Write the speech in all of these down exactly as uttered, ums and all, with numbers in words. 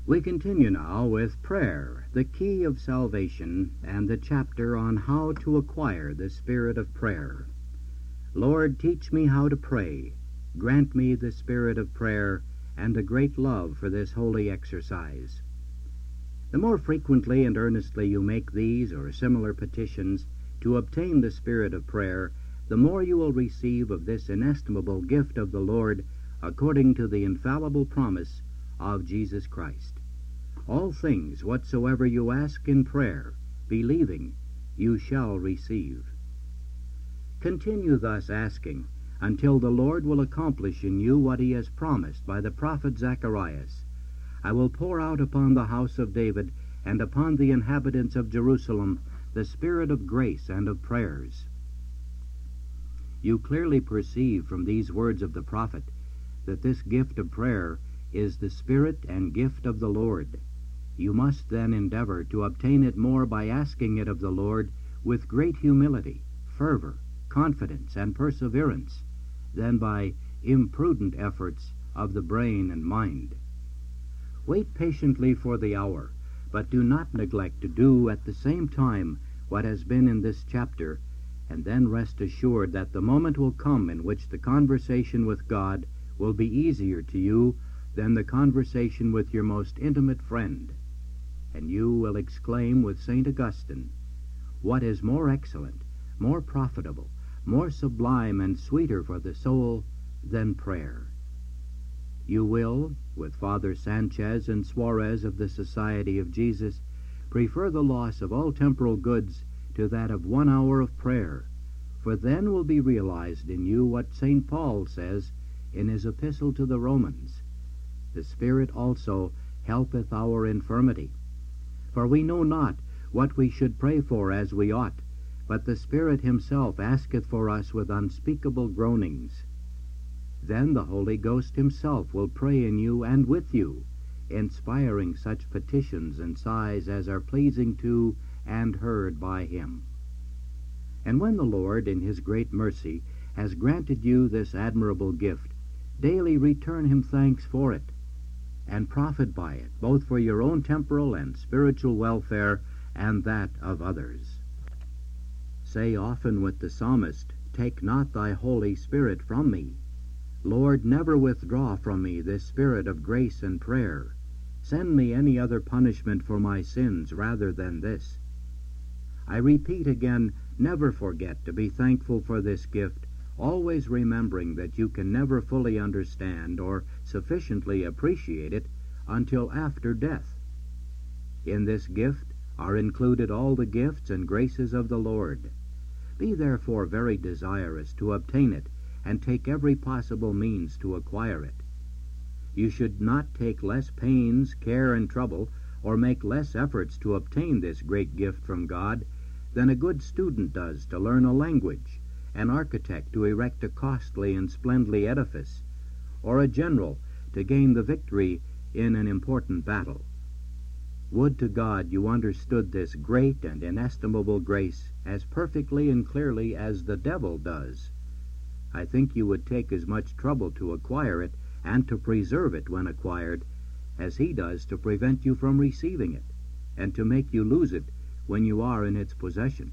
We continue now with prayer, the key of salvation, and the chapter on how to acquire the spirit of prayer. Lord, teach me how to pray. Grant me the spirit of prayer and a great love for this holy exercise. The more frequently and earnestly you make these or similar petitions to obtain the spirit of prayer, the more you will receive of this inestimable gift of the Lord, according to the infallible promise of Jesus Christ. All things whatsoever you ask in prayer, believing, you shall receive. Continue thus asking until the Lord will accomplish in you what he has promised by the prophet Zacharias. I will pour out upon the house of David and upon the inhabitants of Jerusalem the spirit of grace and of prayers. You clearly perceive from these words of the prophet that this gift of prayer is the spirit and gift of the Lord. You must then endeavor to obtain it more by asking it of the Lord with great humility, fervor, confidence, and perseverance, than by imprudent efforts of the brain and mind. Wait patiently for the hour, but do not neglect to do at the same time what has been in this chapter, and then rest assured that the moment will come in which the conversation with God will be easier to you than the conversation with your most intimate friend. And you will exclaim with Saint Augustine, "What is more excellent, more profitable, more sublime and sweeter for the soul than prayer?" You will, with Father Sanchez and Suarez of the Society of Jesus, prefer the loss of all temporal goods to that of one hour of prayer, for then will be realized in you what Saint Paul says in his epistle to the Romans, "The Spirit also helpeth our infirmity. For we know not what we should pray for as we ought, but the Spirit himself asketh for us with unspeakable groanings." Then the Holy Ghost himself will pray in you and with you, inspiring such petitions and sighs as are pleasing to and heard by him. And when the Lord, in his great mercy, has granted you this admirable gift, daily return him thanks for it, and profit by it, both for your own temporal and spiritual welfare and that of others. Say often with the psalmist, "Take not thy Holy Spirit from me." Lord, never withdraw from me this spirit of grace and prayer. Send me any other punishment for my sins rather than this. I repeat again, never forget to be thankful for this gift, always remembering that you can never fully understand or sufficiently appreciate it until after death. In this gift are included all the gifts and graces of the Lord. Be therefore very desirous to obtain it, and take every possible means to acquire it. You should not take less pains, care, and trouble, or make less efforts to obtain this great gift from God than a good student does to learn a language, an architect to erect a costly and splendid edifice, or a general to gain the victory in an important battle. Would to God you understood this great and inestimable grace as perfectly and clearly as the devil does. I think you would take as much trouble to acquire it and to preserve it when acquired as he does to prevent you from receiving it, and to make you lose it when you are in its possession.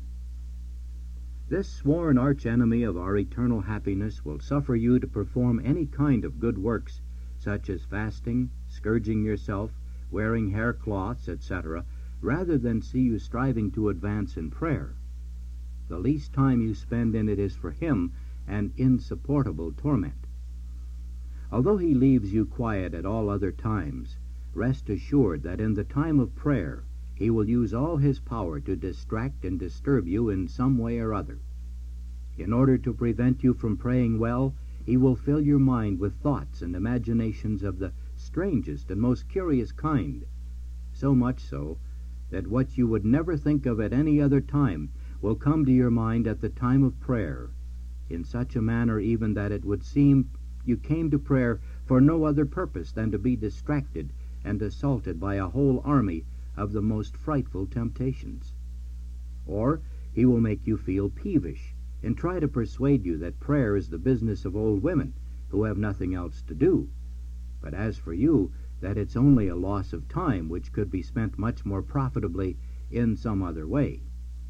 This sworn arch-enemy of our eternal happiness will suffer you to perform any kind of good works, such as fasting, scourging yourself, wearing hair cloths, et cetera, rather than see you striving to advance in prayer. The least time you spend in it is for him an insupportable torment. Although he leaves you quiet at all other times, rest assured that in the time of prayer he will use all his power to distract and disturb you in some way or other. In order to prevent you from praying well, he will fill your mind with thoughts and imaginations of the strangest and most curious kind, so much so that what you would never think of at any other time will come to your mind at the time of prayer, in such a manner even that it would seem you came to prayer for no other purpose than to be distracted and assaulted by a whole army of the most frightful temptations. Or he will make you feel peevish and try to persuade you that prayer is the business of old women who have nothing else to do. But as for you, that it's only a loss of time which could be spent much more profitably in some other way.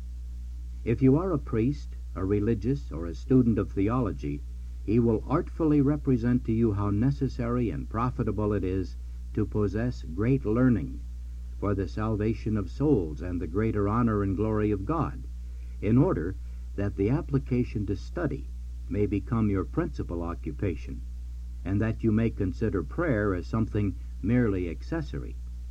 If you are a priest, a religious, or a student of theology, he will artfully represent to you how necessary and profitable it is to possess great learning for the salvation of souls and the greater honor and glory of God, in order that the application to study may become your principal occupation, and that you may consider prayer as something merely accessory.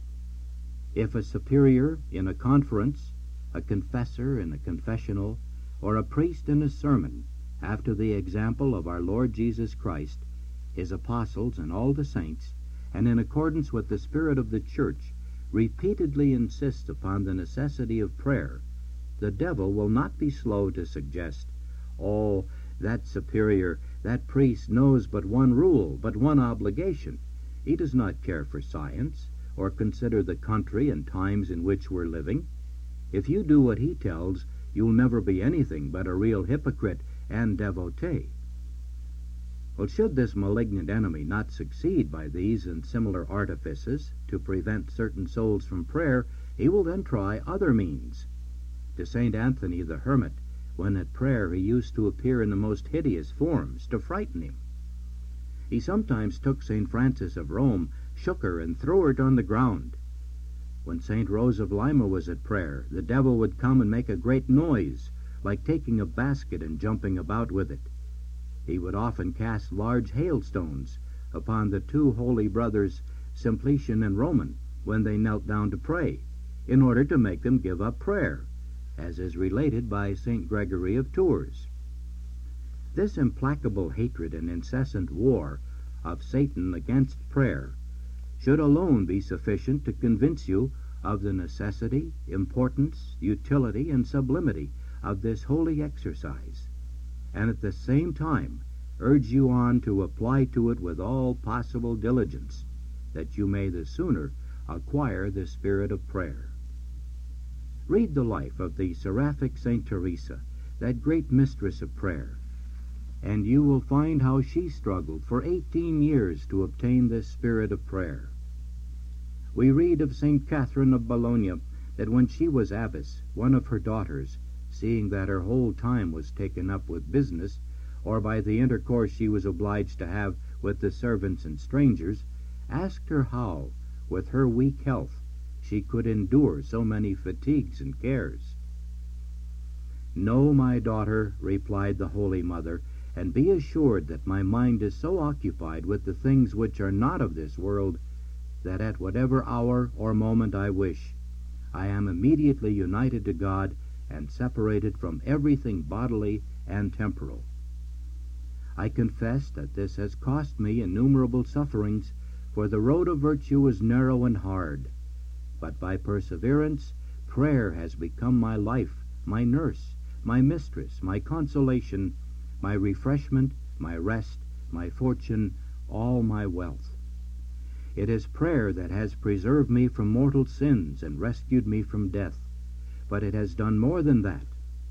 If a superior in a conference, a confessor in a confessional, or a priest in a sermon, after the example of our Lord Jesus Christ, his apostles, and all the saints, and in accordance with the spirit of the church, repeatedly insists upon the necessity of prayer, the devil will not be slow to suggest, "Oh, that superior, that priest knows but one rule, but one obligation. He does not care for science, or consider the country and times in which we're living. If you do what he tells, you'll never be anything but a real hypocrite and devotee." Well, should this malignant enemy not succeed by these and similar artifices to prevent certain souls from prayer, he will then try other means. To Saint Anthony the Hermit, when at prayer he used to appear in the most hideous forms, to frighten him. He sometimes took Saint Francis of Rome, shook her, and threw her on the ground. When Saint Rose of Lima was at prayer, the devil would come and make a great noise, like taking a basket and jumping about with it. He would often cast large hailstones upon the two holy brothers, Simplician and Roman, when they knelt down to pray, in order to make them give up prayer, as is related by Saint Gregory of Tours. This implacable hatred and incessant war of Satan against prayer should alone be sufficient to convince you of the necessity, importance, utility, and sublimity of this holy exercise, and at the same time urge you on to apply to it with all possible diligence, that you may the sooner acquire the spirit of prayer. Read the life of the seraphic Saint Teresa, that great mistress of prayer, and you will find how she struggled for eighteen years to obtain this spirit of prayer. We read of Saint Catherine of Bologna that when she was abbess, one of her daughters, seeing that her whole time was taken up with business, or by the intercourse she was obliged to have with the servants and strangers, asked her how, with her weak health, she could endure so many fatigues and cares. "No, my daughter," replied the Holy Mother, "and be assured that my mind is so occupied with the things which are not of this world, that at whatever hour or moment I wish, I am immediately united to God and separated from everything bodily and temporal. I confess that this has cost me innumerable sufferings, for the road of virtue is narrow and hard. But by perseverance, prayer has become my life, my nurse, my mistress, my consolation, my refreshment, my rest, my fortune, all my wealth. It is prayer that has preserved me from mortal sins and rescued me from death, but it has done more than that.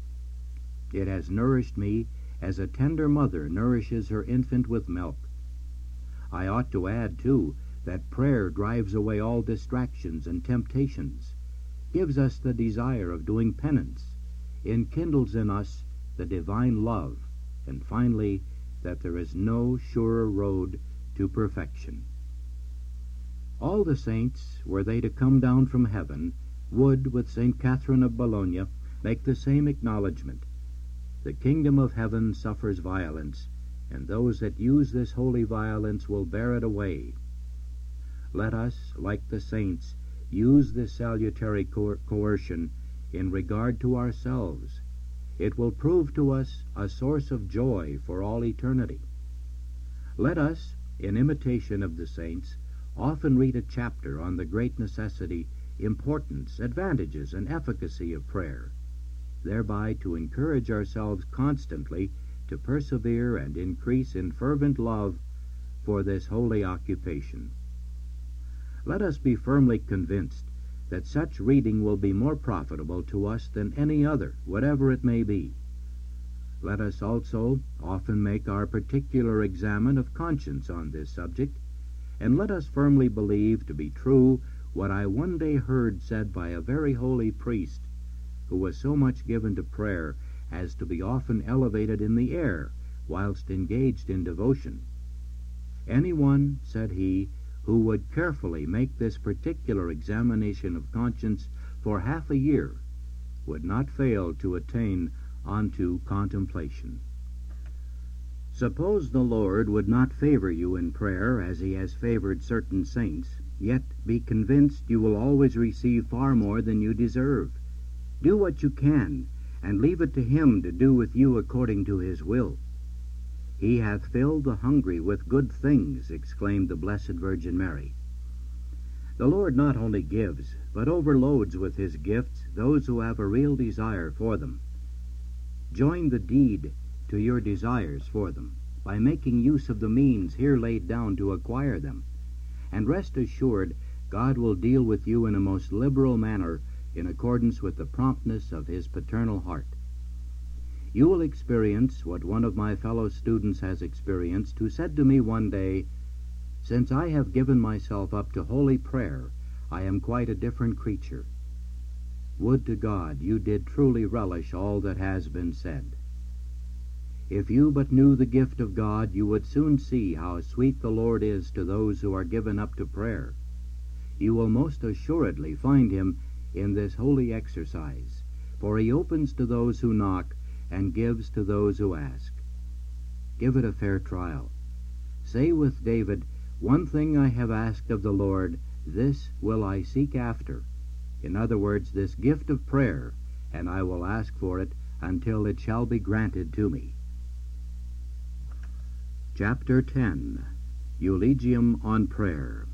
It has nourished me as a tender mother nourishes her infant with milk. I ought to add, too, that prayer drives away all distractions and temptations, gives us the desire of doing penance, enkindles in us the divine love, and finally, that there is no surer road to perfection. All the saints, were they to come down from heaven, would, with Saint Catherine of Bologna, make the same acknowledgment. The kingdom of heaven suffers violence, and those that use this holy violence will bear it away. Let us, like the saints, use this salutary coer- coercion in regard to ourselves. It will prove to us a source of joy for all eternity. Let us, in imitation of the saints, often read a chapter on the great necessity, importance, advantages, and efficacy of prayer, thereby to encourage ourselves constantly to persevere and increase in fervent love for this holy occupation. Let us be firmly convinced that such reading will be more profitable to us than any other, whatever it may be. Let us also often make our particular examen of conscience on this subject, and let us firmly believe to be true what I one day heard said by a very holy priest, who was so much given to prayer as to be often elevated in the air whilst engaged in devotion. Anyone, said he, who would carefully make this particular examination of conscience for half a year would not fail to attain unto contemplation. Suppose the Lord would not favor you in prayer as he has favored certain saints, yet be convinced you will always receive far more than you deserve. Do what you can, and leave it to him to do with you according to his will. He hath filled the hungry with good things, exclaimed the Blessed Virgin Mary. The Lord not only gives, but overloads with his gifts those who have a real desire for them. Join the deed to your desires for them, by making use of the means here laid down to acquire them, and rest assured God will deal with you in a most liberal manner in accordance with the promptness of his paternal heart. You will experience what one of my fellow students has experienced, who said to me one day, "Since I have given myself up to holy prayer, I am quite a different creature." Would to God you did truly relish all that has been said. If you but knew the gift of God, you would soon see how sweet the Lord is to those who are given up to prayer. You will most assuredly find him in this holy exercise, for he opens to those who knock and gives to those who ask. Give it a fair trial. Say with David, "One thing I have asked of the Lord, this will I seek after." In other words, this gift of prayer, and I will ask for it until it shall be granted to me. Chapter ten. Eulogium on Prayer.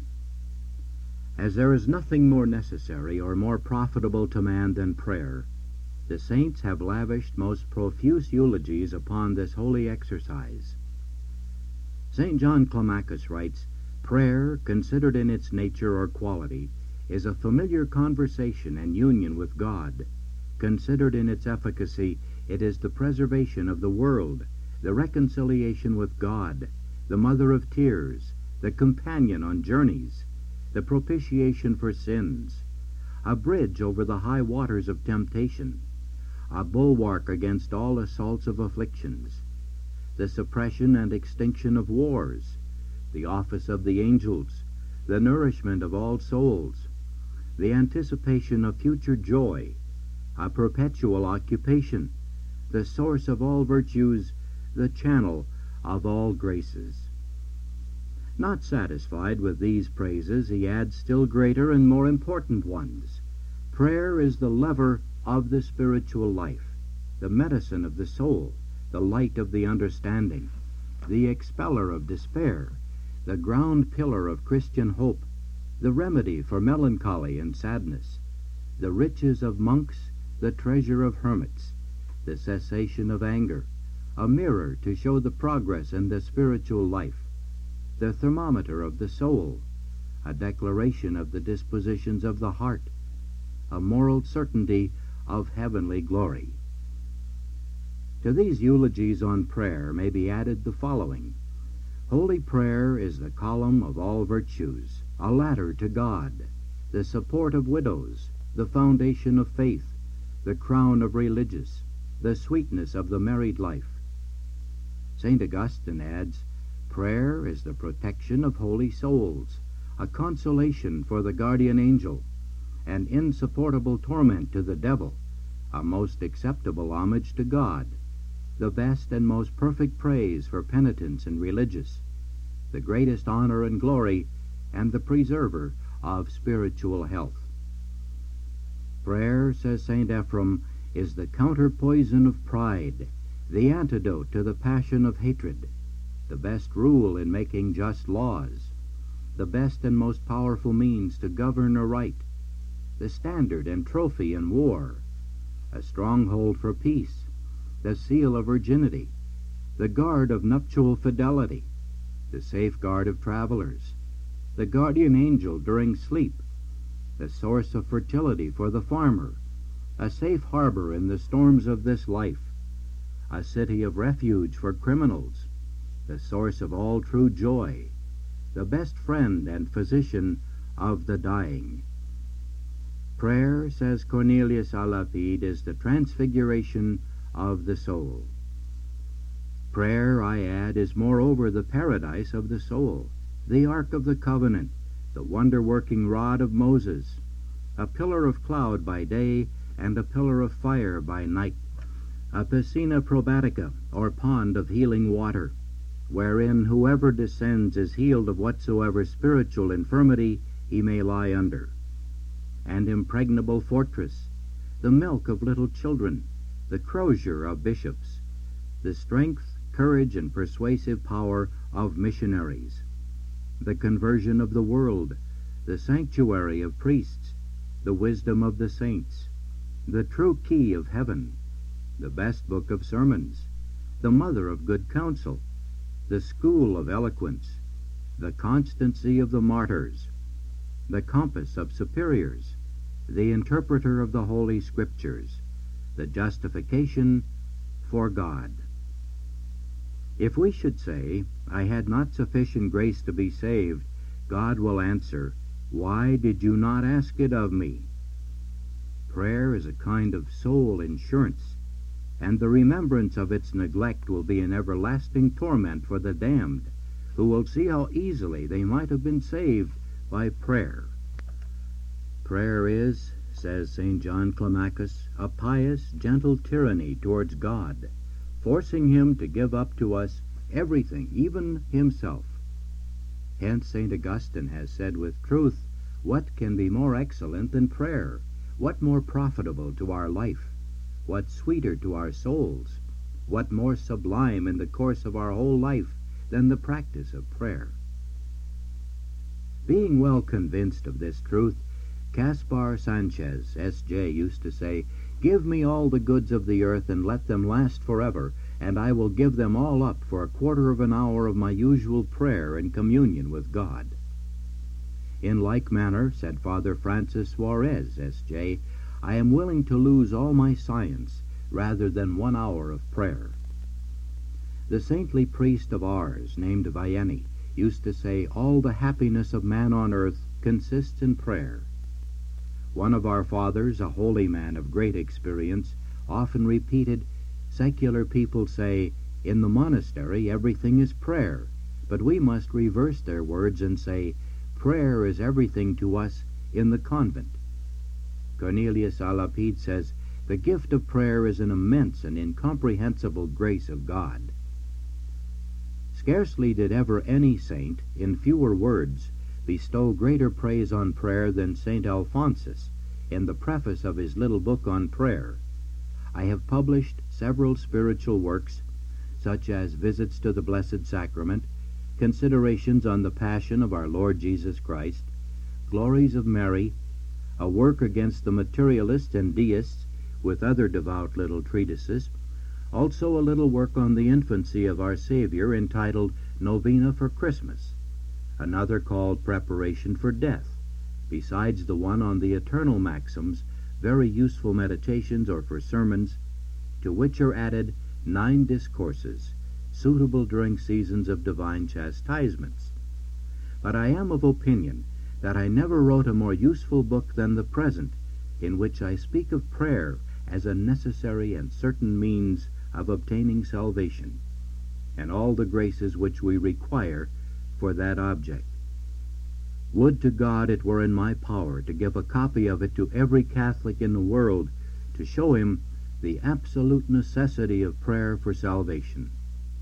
As there is nothing more necessary or more profitable to man than prayer, the saints have lavished most profuse eulogies upon this holy exercise. Saint John Climacus writes, "Prayer, considered in its nature or quality, is a familiar conversation and union with God. Considered in its efficacy, it is the preservation of the world, the reconciliation with God, the mother of tears, the companion on journeys, the propitiation for sins, a bridge over the high waters of temptation, a bulwark against all assaults of afflictions, the suppression and extinction of wars, the office of the angels, the nourishment of all souls, the anticipation of future joy, a perpetual occupation, the source of all virtues, the channel of all graces." Not satisfied with these praises, he adds still greater and more important ones. Prayer is the lever of the spiritual life, the medicine of the soul, the light of the understanding, the expeller of despair, the ground pillar of Christian hope, the remedy for melancholy and sadness, the riches of monks, the treasure of hermits, the cessation of anger, a mirror to show the progress in the spiritual life, the thermometer of the soul, a declaration of the dispositions of the heart, a moral certainty of heavenly glory. To these eulogies on prayer may be added the following. Holy prayer is the column of all virtues, a ladder to God, the support of widows, the foundation of faith, the crown of religious, the sweetness of the married life. Saint Augustine adds, "Prayer is the protection of holy souls, a consolation for the guardian angel, an insupportable torment to the devil, a most acceptable homage to God, the best and most perfect praise for penitents and religious, the greatest honor and glory, and the preserver of spiritual health." Prayer, says Saint Ephrem, is the counterpoison of pride, the antidote to the passion of hatred, the best rule in making just laws, the best and most powerful means to govern aright, the standard and trophy in war, a stronghold for peace, the seal of virginity, the guard of nuptial fidelity, the safeguard of travelers, the guardian angel during sleep, the source of fertility for the farmer, a safe harbor in the storms of this life, a city of refuge for criminals, the source of all true joy, the best friend and physician of the dying. Prayer, says Cornelius a Lapide, is the transfiguration of the soul. Prayer, I add, is moreover the paradise of the soul, the Ark of the Covenant, the wonder-working rod of Moses, a pillar of cloud by day and a pillar of fire by night, a piscina probatica, or pond of healing water, wherein whoever descends is healed of whatsoever spiritual infirmity he may lie under, and impregnable fortress, the milk of little children, the crozier of bishops, the strength, courage, and persuasive power of missionaries, the conversion of the world, the sanctuary of priests, the wisdom of the saints, the true key of heaven, the best book of sermons, the mother of good counsel, the school of eloquence, the constancy of the martyrs, the compass of superiors, the interpreter of the Holy Scriptures, the justification for God. If we should say, I had not sufficient grace to be saved, God will answer, Why did you not ask it of me? Prayer is a kind of soul insurance, and the remembrance of its neglect will be an everlasting torment for the damned, who will see how easily they might have been saved by prayer. Prayer is, says Saint John Climacus, a pious, gentle tyranny towards God, forcing him to give up to us everything, even himself. Hence Saint Augustine has said with truth, What can be more excellent than prayer? What more profitable to our life? What sweeter to our souls? What more sublime in the course of our whole life than the practice of prayer? Being well convinced of this truth, Caspar Sanchez, S J, used to say, Give me all the goods of the earth and let them last forever, and I will give them all up for a quarter of an hour of my usual prayer and communion with God. In like manner, said Father Francis Suarez, S J, I am willing to lose all my science rather than one hour of prayer. The saintly priest of Ars, named Vianney, used to say, All the happiness of man on earth consists in prayer. One of our fathers, a holy man of great experience, often repeated, Secular people say, In the monastery everything is prayer, but we must reverse their words and say, Prayer is everything to us in the convent. Cornelius a Lapide says, The gift of prayer is an immense and incomprehensible grace of God. Scarcely did ever any saint, in fewer words, bestow greater praise on prayer than Saint Alphonsus in the preface of his little book on prayer. I have published several spiritual works, such as Visits to the Blessed Sacrament, Considerations on the Passion of our Lord Jesus Christ, Glories of Mary, a work against the materialists and deists, with other devout little treatises, also a little work on the infancy of our Savior entitled Novena for Christmas, another called Preparation for Death, besides the one on the eternal maxims, very useful meditations or for sermons, to which are added nine discourses, suitable during seasons of divine chastisements. But I am of opinion that I never wrote a more useful book than the present, in which I speak of prayer as a necessary and certain means of obtaining salvation, and all the graces which we require for that object. Would to God it were in my power to give a copy of it to every Catholic in the world, to show him the absolute necessity of prayer for salvation.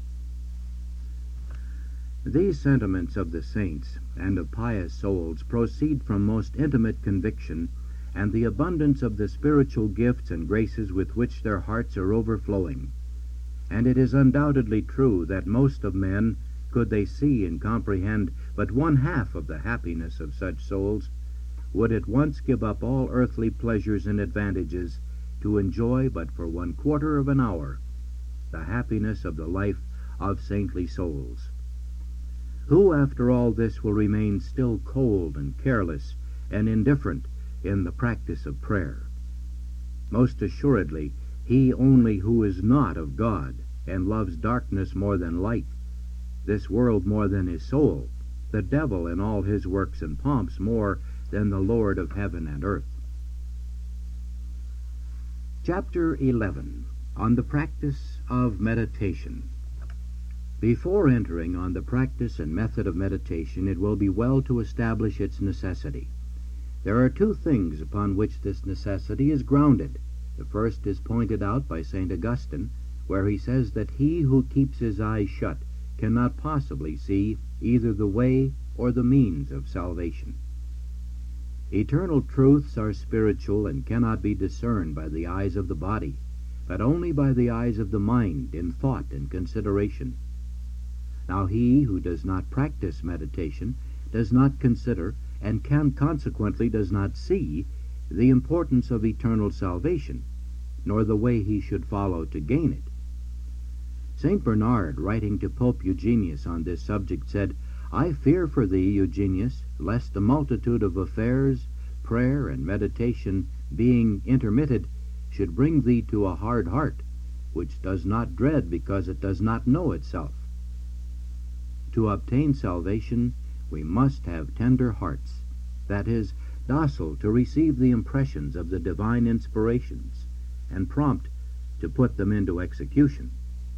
These sentiments of the saints and of pious souls proceed from most intimate conviction and the abundance of the spiritual gifts and graces with which their hearts are overflowing. And it is undoubtedly true that most of men, could they see and comprehend but one half of the happiness of such souls, would at once give up all earthly pleasures and advantages to enjoy but for one quarter of an hour the happiness of the life of saintly souls. Who, after all this, will remain still cold and careless and indifferent in the practice of prayer? Most assuredly, he only who is not of God and loves darkness more than light, this world more than his soul, the devil in all his works and pomps more than the Lord of heaven and earth. Chapter eleven. On the Practice of Meditation. Before entering on the practice and method of meditation, it will be well to establish its necessity. There are two things upon which this necessity is grounded. The first is pointed out by Saint Augustine, where he says that he who keeps his eyes shut cannot possibly see either the way or the means of salvation. Eternal truths are spiritual and cannot be discerned by the eyes of the body, but only by the eyes of the mind in thought and consideration. Now he who does not practice meditation does not consider, and can consequently does not see, the importance of eternal salvation, nor the way he should follow to gain it. Saint Bernard, writing to Pope Eugenius on this subject, said, "I fear for thee, Eugenius, lest the multitude of affairs, prayer, and meditation, being intermitted, should bring thee to a hard heart, which does not dread because it does not know itself." To obtain salvation, we must have tender hearts, that is, docile to receive the impressions of the divine inspirations, and prompt to put them into execution.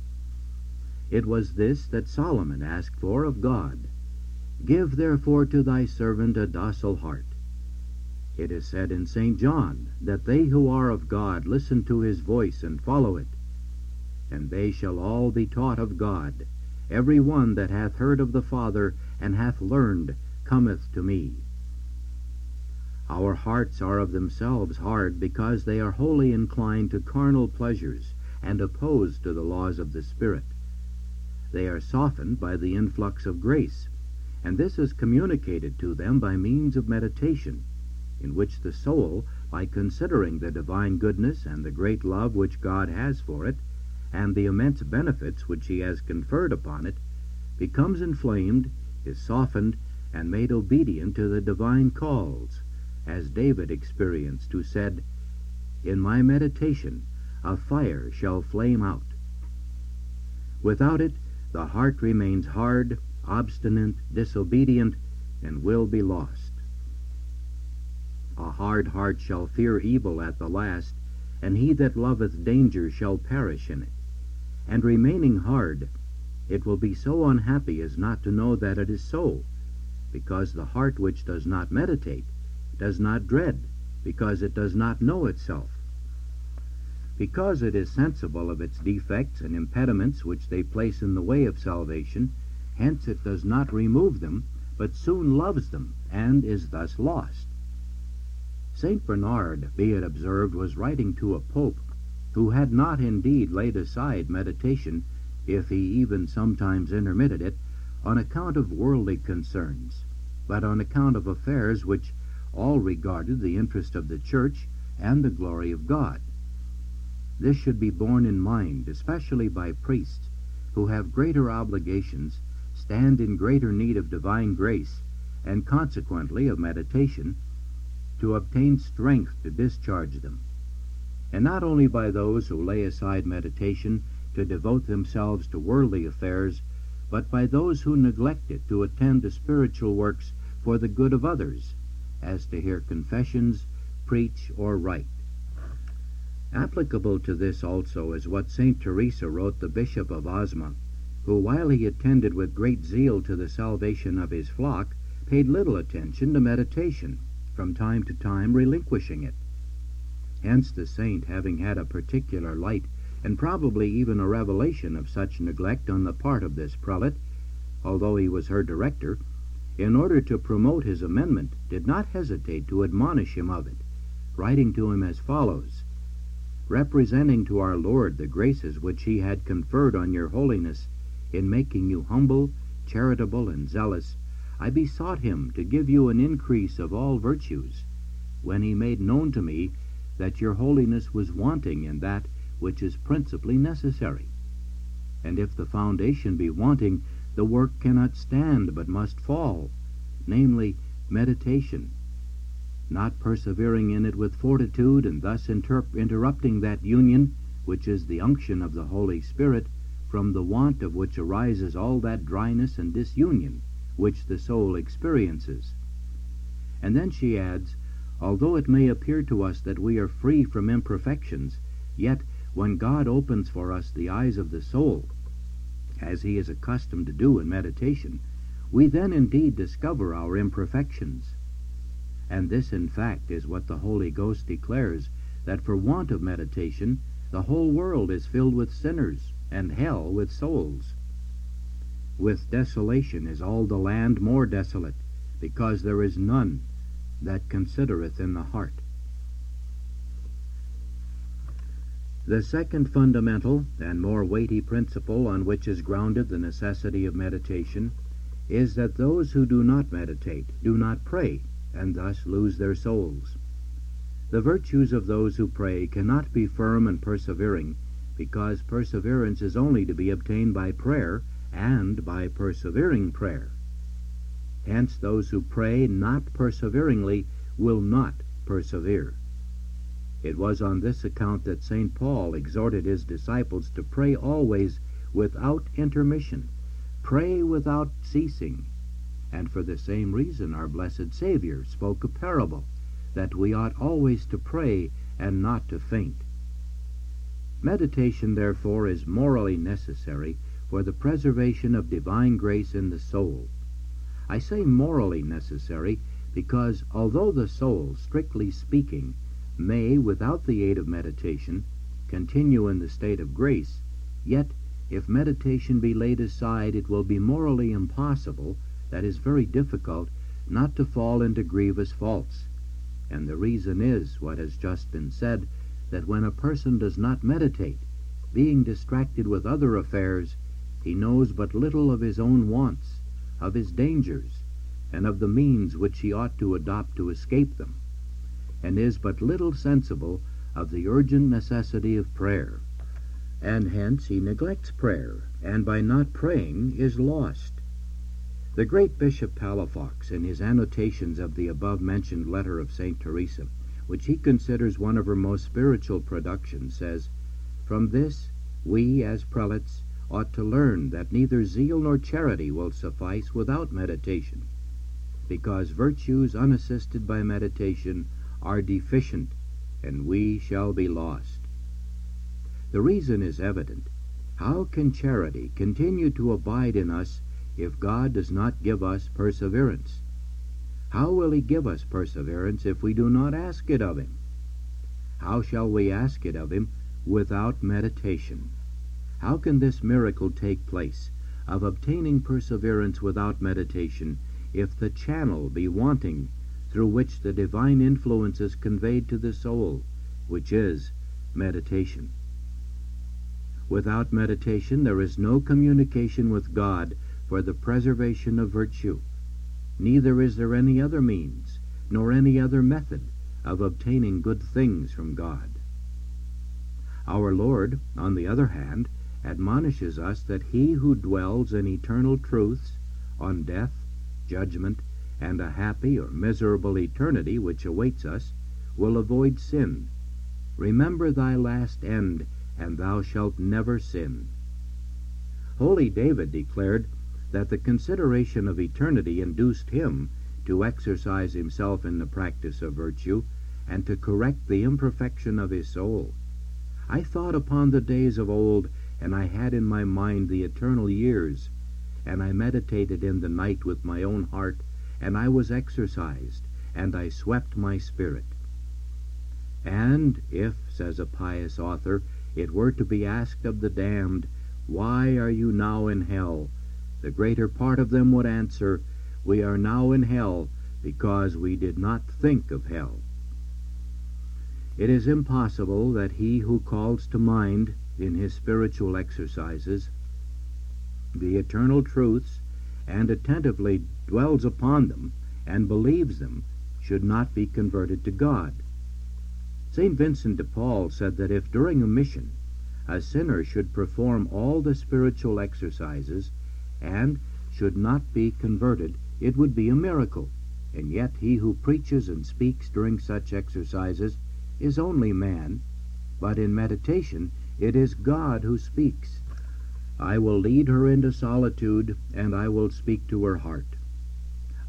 It was this that Solomon asked for of God. "Give therefore to thy servant a docile heart." It is said in Saint John that they who are of God listen to his voice and follow it. And they shall all be taught of God. Every one that hath heard of the Father and hath learned cometh to me. Our hearts are of themselves hard because they are wholly inclined to carnal pleasures and opposed to the laws of the Spirit. They are softened by the influx of grace, and this is communicated to them by means of meditation, in which the soul, by considering the divine goodness and the great love which God has for it, and the immense benefits which he has conferred upon it, becomes inflamed, is softened, and made obedient to the divine calls, as David experienced, who said, "In my meditation a fire shall flame out." Without it, the heart remains hard, obstinate, disobedient, and will be lost. A hard heart shall fear evil at the last, and he that loveth danger shall perish in it. And remaining hard, it will be so unhappy as not to know that it is so, because the heart which does not meditate does not dread, because it does not know itself. Because it is sensible of its defects and impediments which they place in the way of salvation, hence it does not remove them, but soon loves them, and is thus lost. Saint Bernard, be it observed, was writing to a pope who had not indeed laid aside meditation, if he even sometimes intermitted it, on account of worldly concerns, but on account of affairs which all regarded the interest of the Church and the glory of God. This should be borne in mind, especially by priests, who have greater obligations, stand in greater need of divine grace, and consequently of meditation, to obtain strength to discharge them, and not only by those who lay aside meditation to devote themselves to worldly affairs, but by those who neglect it to attend to spiritual works for the good of others, as to hear confessions, preach, or write. Applicable to this also is what Saint Teresa wrote the Bishop of Osma, who, while he attended with great zeal to the salvation of his flock, paid little attention to meditation, from time to time relinquishing it. Hence the saint, having had a particular light, and probably even a revelation of such neglect on the part of this prelate, although he was her director, in order to promote his amendment, did not hesitate to admonish him of it, writing to him as follows: "Representing to our Lord the graces which he had conferred on your holiness, in making you humble, charitable, and zealous, I besought him to give you an increase of all virtues, when he made known to me that your holiness was wanting in that which is principally necessary. And if the foundation be wanting, the work cannot stand but must fall, namely, meditation. Not persevering in it with fortitude, and thus inter- interrupting that union, which is the unction of the Holy Spirit, from the want of which arises all that dryness and disunion, which the soul experiences. And then she adds, although it may appear to us that we are free from imperfections, yet when God opens for us the eyes of the soul, as he is accustomed to do in meditation, we then indeed discover our imperfections. And this, in fact, is what the Holy Ghost declares, that for want of meditation, the whole world is filled with sinners, and hell with souls. With desolation is all the land more desolate, because there is none that considereth in the heart. The second fundamental and more weighty principle on which is grounded the necessity of meditation is that those who do not meditate do not pray, and thus lose their souls. The virtues of those who pray cannot be firm and persevering, because perseverance is only to be obtained by prayer and by persevering prayer. Hence those who pray not perseveringly will not persevere. It was on this account that Saint Paul exhorted his disciples to pray always without intermission, pray without ceasing. And for the same reason our blessed Savior spoke a parable, that we ought always to pray and not to faint. Meditation, therefore, is morally necessary for the preservation of divine grace in the soul. I say morally necessary because, although the soul, strictly speaking, may, without the aid of meditation, continue in the state of grace, yet, if meditation be laid aside, it will be morally impossible, that is very difficult, not to fall into grievous faults. And the reason is, what has just been said, that when a person does not meditate, being distracted with other affairs, he knows but little of his own wants, of his dangers, and of the means which he ought to adopt to escape them, and is but little sensible of the urgent necessity of prayer. And hence he neglects prayer, and by not praying is lost. The great Bishop Palafox, in his annotations of the above-mentioned letter of Saint Teresa, which he considers one of her most spiritual productions, says, "From this we, as prelates, ought to learn that neither zeal nor charity will suffice without meditation, because virtues unassisted by meditation are deficient, and we shall be lost." The reason is evident. How can charity continue to abide in us if God does not give us perseverance? How will he give us perseverance if we do not ask it of him? How shall we ask it of him without meditation? How can this miracle take place of obtaining perseverance without meditation if the channel be wanting through which the divine influence is conveyed to the soul, which is meditation? Without meditation there is no communication with God for the preservation of virtue, neither is there any other means, nor any other method of obtaining good things from God. Our Lord, on the other hand, admonishes us that he who dwells in eternal truths, on death, judgment, and a happy or miserable eternity which awaits us, will avoid sin. Remember thy last end, and thou shalt never sin. Holy David declared that the consideration of eternity induced him to exercise himself in the practice of virtue, and to correct the imperfection of his soul. I thought upon the days of old, and I had in my mind the eternal years, and I meditated in the night with my own heart, and I was exercised, and I swept my spirit. And if, says a pious author, it were to be asked of the damned, "Why are you now in hell?" the greater part of them would answer, "We are now in hell because we did not think of hell." It is impossible that he who calls to mind in his spiritual exercises the eternal truths, and attentively dwells upon them and believes them, should not be converted to God. Saint Vincent de Paul said that if during a mission a sinner should perform all the spiritual exercises and should not be converted, it would be a miracle, and yet he who preaches and speaks during such exercises is only man, but in meditation it is God who speaks. I will lead her into solitude, and I will speak to her heart.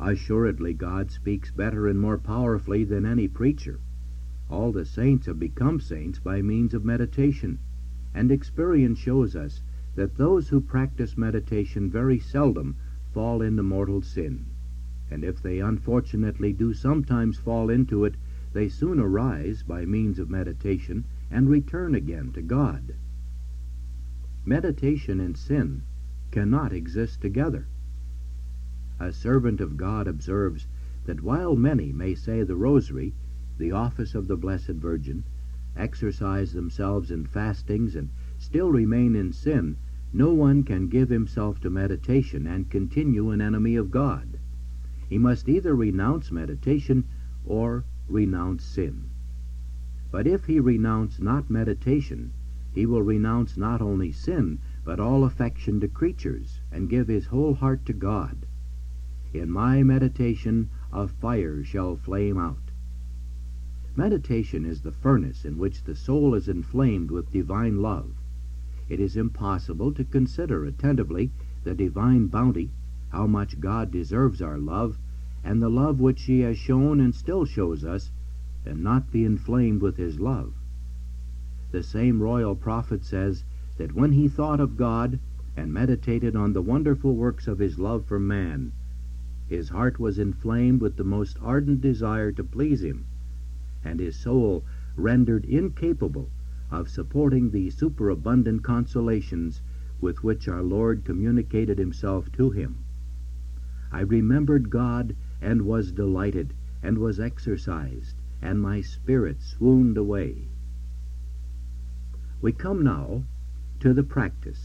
Assuredly, God speaks better and more powerfully than any preacher. All the saints have become saints by means of meditation, and experience shows us that those who practice meditation very seldom fall into mortal sin, and if they unfortunately do sometimes fall into it, they soon arise by means of meditation and return again to God. Meditation and sin cannot exist together. A servant of God observes that while many may say the Rosary, the office of the Blessed Virgin, exercise themselves in fastings, and still remain in sin, no one can give himself to meditation and continue an enemy of God. He must either renounce meditation or renounce sin. But if he renounce not meditation, he will renounce not only sin, but all affection to creatures, and give his whole heart to God. In my meditation a fire shall flame out. Meditation is the furnace in which the soul is inflamed with divine love. It is impossible to consider attentively the divine bounty, how much God deserves our love, and the love which he has shown and still shows us, and not be inflamed with his love. The same royal prophet says that when he thought of God and meditated on the wonderful works of his love for man, his heart was inflamed with the most ardent desire to please him, and his soul rendered incapable of supporting the superabundant consolations with which our Lord communicated himself to him. I remembered God, and was delighted, and was exercised, and my spirit swooned away. We come now to the practice.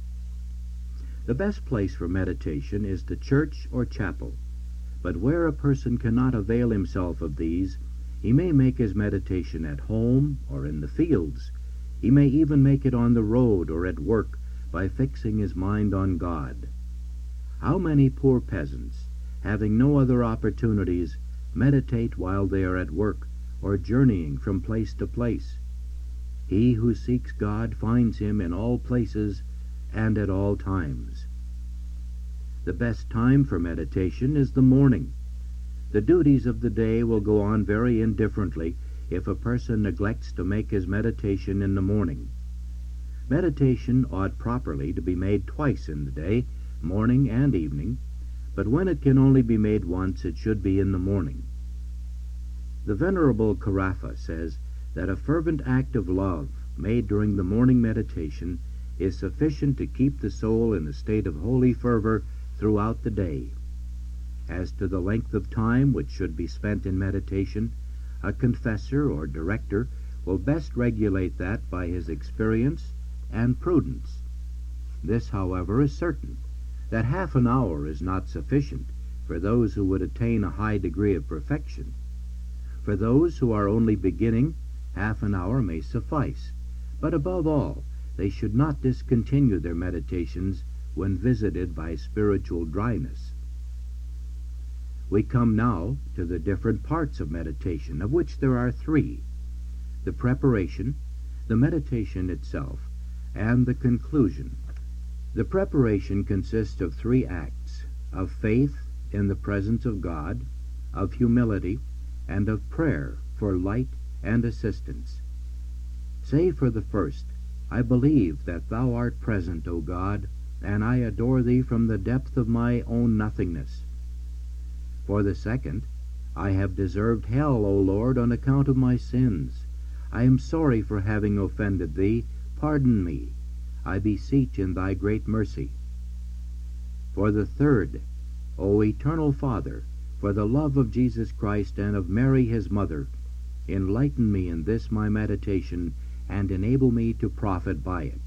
The best place for meditation is the church or chapel, but where a person cannot avail himself of these, he may make his meditation at home or in the fields. He may even make it on the road or at work by fixing his mind on God. How many poor peasants, having no other opportunities, meditate while they are at work or journeying from place to place? He who seeks God finds him in all places and at all times. The best time for meditation is the morning. The duties of the day will go on very indifferently if a person neglects to make his meditation in the morning. Meditation ought properly to be made twice in the day, morning and evening, but when it can only be made once, it should be in the morning. The Venerable Carafa says that a fervent act of love made during the morning meditation is sufficient to keep the soul in a state of holy fervor throughout the day. As to the length of time which should be spent in meditation, a confessor or director will best regulate that by his experience and prudence. This, however, is certain, that half an hour is not sufficient for those who would attain a high degree of perfection. For those who are only beginning, half an hour may suffice, but above all, they should not discontinue their meditations when visited by spiritual dryness. We come now to the different parts of meditation, of which there are three: the preparation, the meditation itself, and the conclusion. The preparation consists of three acts: of faith in the presence of God, of humility, and of prayer for light and assistance. Say for the first, I believe that thou art present, O God, and I adore thee from the depth of my own nothingness. For the second, I have deserved hell, O Lord, on account of my sins. I am sorry for having offended thee. Pardon me, I beseech in thy great mercy. For the third, O eternal Father, for the love of Jesus Christ and of Mary his mother, enlighten me in this my meditation, and enable me to profit by it.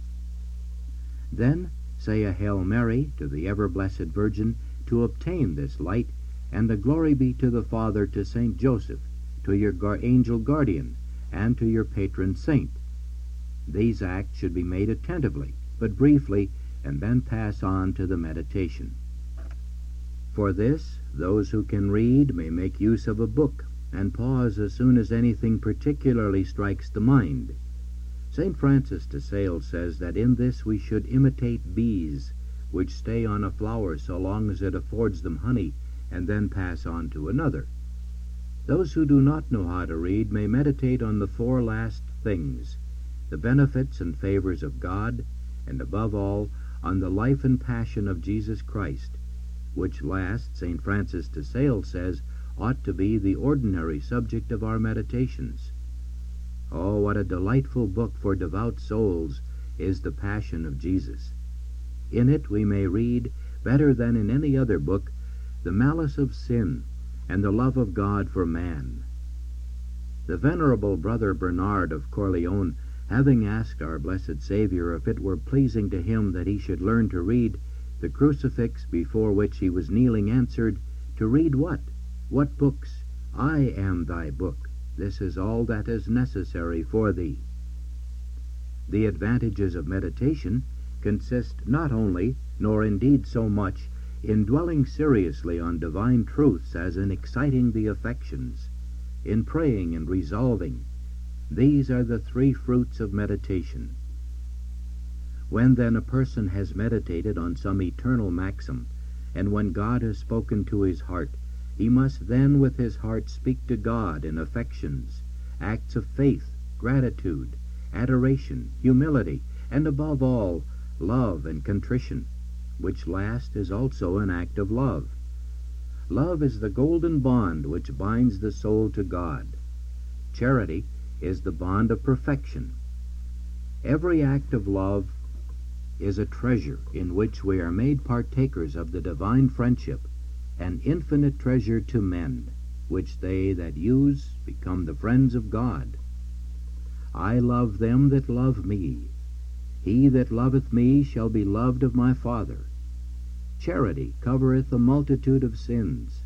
Then say a Hail Mary to the ever-blessed Virgin to obtain this light, and the glory be to the Father, to Saint Joseph, to your gar- angel guardian, and to your patron saint. These acts should be made attentively, but briefly, and then pass on to the meditation. For this, those who can read may make use of a book, and pause as soon as anything particularly strikes the mind. Saint Francis de Sales says that in this we should imitate bees, which stay on a flower so long as it affords them honey, and then pass on to another. Those who do not know how to read may meditate on the four last things, the benefits and favors of God, and above all, on the life and passion of Jesus Christ, which last, Saint Francis de Sales says, ought to be the ordinary subject of our meditations. Oh, what a delightful book for devout souls is the Passion of Jesus. In it we may read, better than in any other book, the malice of sin and the love of God for man. The venerable Brother Bernard of Corleone, having asked our blessed Savior if it were pleasing to him that he should learn to read, the crucifix before which he was kneeling answered, "To read what? What books? I am thy book. This is all that is necessary for thee." The advantages of meditation consist not only, nor indeed so much, in dwelling seriously on divine truths as in exciting the affections, in praying and resolving. These are the three fruits of meditation. When then a person has meditated on some eternal maxim, and when God has spoken to his heart, he must then with his heart speak to God in affections, acts of faith, gratitude, adoration, humility, and above all, love and contrition, which last is also an act of love. Love is the golden bond which binds the soul to God. Charity is the bond of perfection. Every act of love is a treasure in which we are made partakers of the divine friendship, an infinite treasure to men, which they that use become the friends of God. I love them that love me. He that loveth me shall be loved of my Father. Charity covereth a multitude of sins.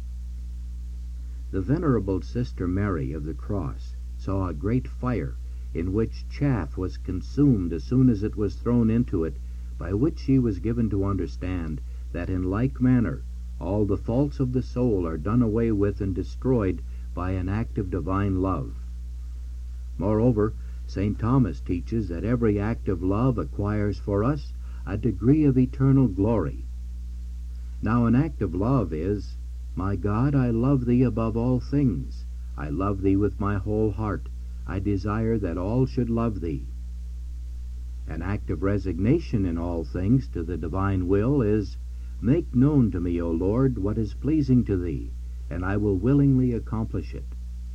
The venerable Sister Mary of the Cross saw a great fire, in which chaff was consumed as soon as it was thrown into it, by which she was given to understand that in like manner all the faults of the soul are done away with and destroyed by an act of divine love. Moreover, Saint Thomas teaches that every act of love acquires for us a degree of eternal glory. Now an act of love is, "My God, I love thee above all things. I love thee with my whole heart. I desire that all should love thee." An act of resignation in all things to the divine will is, "Make known to me, O Lord, what is pleasing to thee, and I will willingly accomplish it."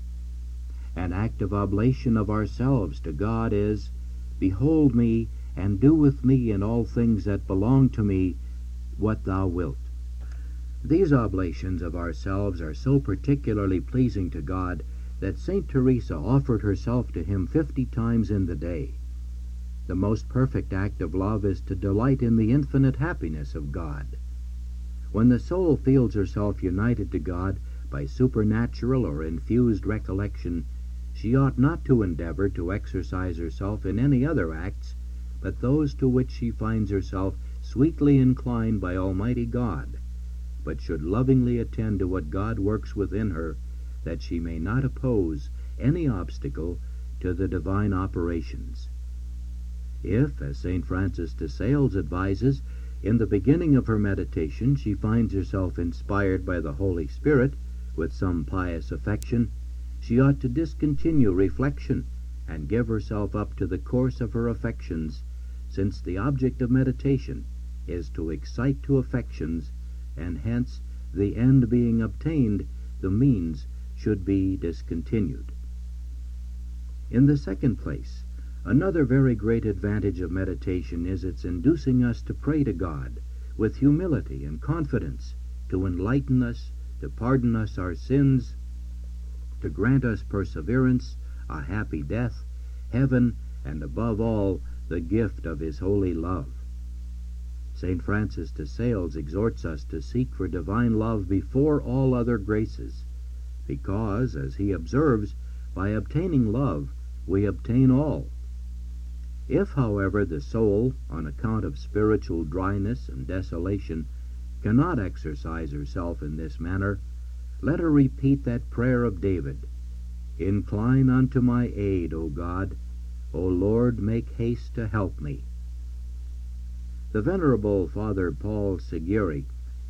An act of oblation of ourselves to God is, "Behold me, and do with me in all things that belong to me what thou wilt." These oblations of ourselves are so particularly pleasing to God that Saint Teresa offered herself to him fifty times in the day. The most perfect act of love is to delight in the infinite happiness of God. When the soul feels herself united to God by supernatural or infused recollection, she ought not to endeavor to exercise herself in any other acts but those to which she finds herself sweetly inclined by Almighty God, but should lovingly attend to what God works within her, that she may not oppose any obstacle to the divine operations. If, as Saint Francis de Sales advises, in the beginning of her meditation she finds herself inspired by the Holy Spirit with some pious affection, she ought to discontinue reflection and give herself up to the course of her affections, since the object of meditation is to excite to affections, and hence, the end being obtained, the means should be discontinued. In the second place, another very great advantage of meditation is its inducing us to pray to God with humility and confidence, to enlighten us, to pardon us our sins, to grant us perseverance, a happy death, heaven, and above all, the gift of his holy love. Saint Francis de Sales exhorts us to seek for divine love before all other graces, because, as he observes, by obtaining love we obtain all. If, however, the soul, on account of spiritual dryness and desolation, cannot exercise herself in this manner, let her repeat that prayer of David, "Incline unto my aid, O God. O Lord, make haste to help me." The venerable Father Paul Seguri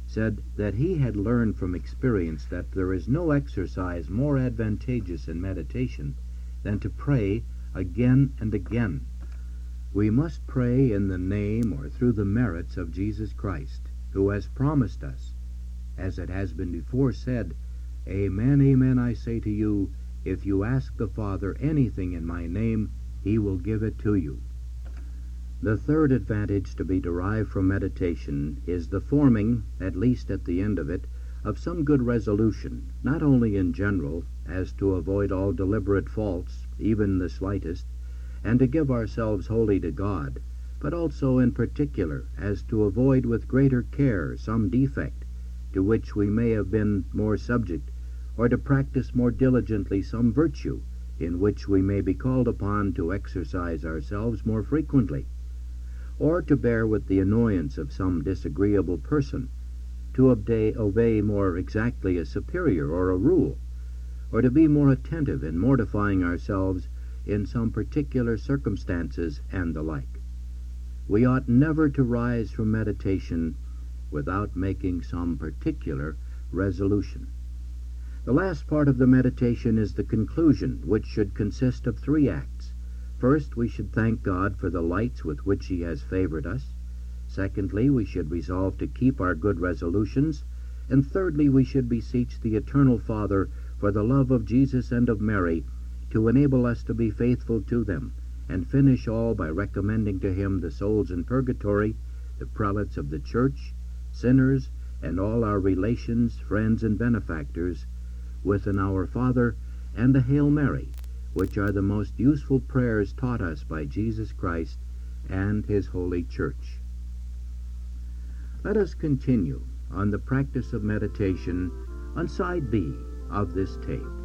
said that he had learned from experience that there is no exercise more advantageous in meditation than to pray again and again. We must pray in the name or through the merits of Jesus Christ, who has promised us, as it has been before said, Amen, amen, I say to you, if you ask the Father anything in my name, he will give it to you. The third advantage to be derived from meditation is the forming, at least at the end of it, of some good resolution, not only in general, as to avoid all deliberate faults, even the slightest, and to give ourselves wholly to God, but also in particular, as to avoid with greater care some defect to which we may have been more subject, or to practice more diligently some virtue in which we may be called upon to exercise ourselves more frequently, or to bear with the annoyance of some disagreeable person, to obey, obey more exactly a superior or a rule, or to be more attentive in mortifying ourselves in some particular circumstances, and the like. We ought never to rise from meditation without making some particular resolution. The last part of the meditation is the conclusion, which should consist of three acts. First, we should thank God for the lights with which he has favored us. Secondly, we should resolve to keep our good resolutions. And thirdly, we should beseech the Eternal Father for the love of Jesus and of Mary to enable us to be faithful to them, and finish all by recommending to him the souls in purgatory, the prelates of the Church, sinners, and all our relations, friends, and benefactors, with an Our Father and a Hail Mary, which are the most useful prayers taught us by Jesus Christ and his holy Church. Let us continue on the practice of meditation on side B of this tape.